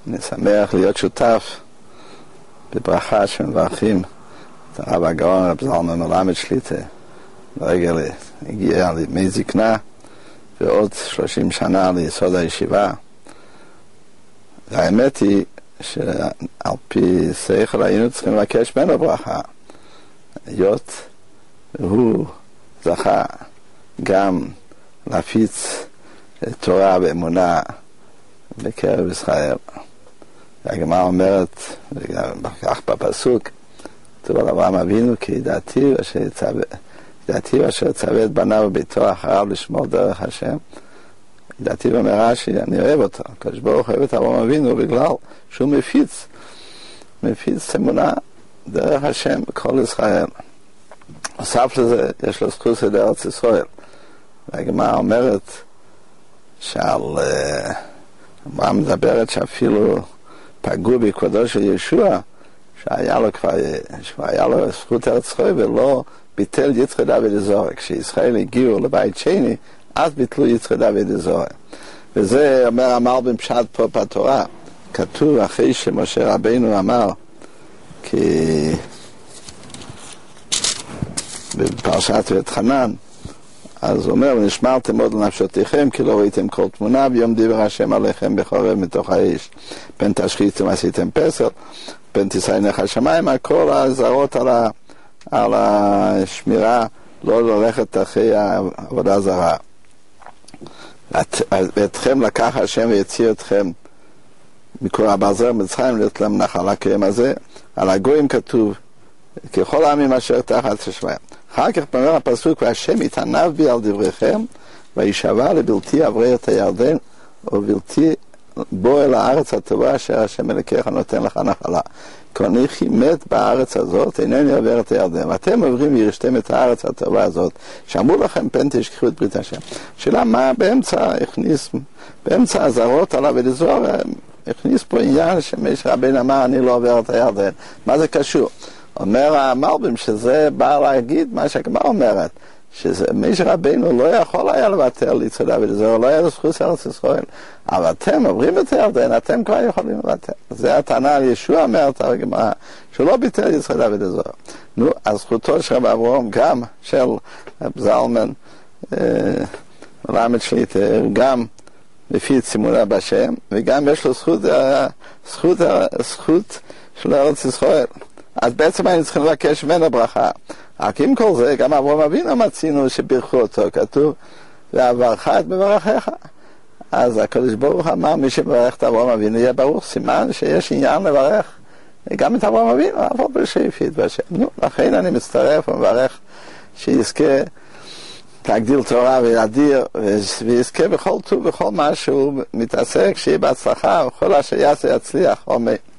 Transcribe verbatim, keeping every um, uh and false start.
אני שמח להיות שותף בברכה שמברכים את הרב הגאון, רב זלמן מלמד שליט"א, לרגל הגיע לימי זקנה ועוד שלושים שנה ליסוד הישיבה. והאמת היא שעל פי שכל היינו צריכים לבקש ממנו ברכה, היות והוא זכה גם להפיץ תורה ואמונה בקרב ישראל. והגמרא אומרת, כך בפסוק, כתוב על אברהם אבינו, כי ידעתיו אשר יצווה, ידעתיו אשר יצווה את בניו וביתו אחריו לשמור דרך השם. ידעתיו אומר רש"י, אני אוהב אותו. הקדוש ברוך הוא אוהב את אברהם אבינו בגלל שהוא מפיץ, מפיץ אמונה דרך השם בכל ישראל. נוסף לזה, יש לו זכות לארץ ישראל. והגמרא אומרת שעל אברהם מדברת שאפילו פגעו בכבודו של ישוע, שהיה לו כבר, שהיה לו זכות ארץ ישראל ולא ביטל יצחק דוד זורע. כשישראל הגיעו לבית שני, אז ביטלו יצחק דוד זורע. וזה אומר המלבים פשט פה בתורה. כתוב אחרי שמשה רבינו אמר, כי בפרשת ותחנן, אז הוא אומר, ונשמרתם מאוד לנפשותיכם, כי לא ראיתם כל תמונה, ויום דיבר השם עליכם בחורב מתוך האש. פן תשחיתם עשיתם פסל, פן תישאינך השמיים, הכל הזרות על, ה, על השמירה, לא ללכת אחרי העבודה זרה. את, ואתכם לקח השם ויציא אתכם מכור הברזל מצרים להיות להם נחלה כיום הזה. על הגויים כתוב, ככל העמים אשר תחת השמיים. אחר כך אומר הפסוק, והשם יתענב בי על דבריכם, וישבע לבלתי עברי את הירדן, ובלתי בוא אל הארץ הטובה אשר השם אלוקיך נותן לך נחלה. כי אנוכי מת בארץ הזאת, אינני עובר את הירדן. ואתם עוברים וירשתם את הארץ הטובה הזאת, שאמרו לכם פן תשכחו את ברית השם. שאלה מה באמצע הכניס, באמצע הזרות עליו ולזוהר, הכניס פה עניין שמשה רבינו אמר, אני לא עובר את הירדן. מה זה קשור? אומר המלבים שזה בא להגיד מה שהגמרא אומרת, שמשה רבינו לא יכול היה לבטל יצחק דוד זורע, לא היה לו זכות ארץ ישראל, אבל אתם עוברים את הירדן, אתם כבר יכולים לבטל. זה הטענה על ישוע, אומרת הגמרא, שלא ביטל יצחק דוד זורע. נו, אז זכותו של רב אברהם, גם של רב זלמן מלמד שליט"א, גם מפיץ אמונה בהשם, וגם יש לו זכות, זכות, זכות של ארץ ישראל. אז בעצם היינו צריכים לבקש ממנו ברכה. רק עם כל זה, גם אברהם אבינו מצינו שברכו אותו, כתוב, ועברך את מברכך. אז הקדוש ברוך אמר, מי שברך את אברהם אבינו יהיה ברוך, סימן שיש עניין לברך גם את אברהם אבינו, אבל בשאיפית בהשם. נו, לכן אני מצטרף ומברך שיזכה להגדיל תורה וידיר, ויזכה בכל טוב, בכל מה שהוא מתעסק, שיהיה בהצלחה, וכל אשר יעשה יצליח, אמן.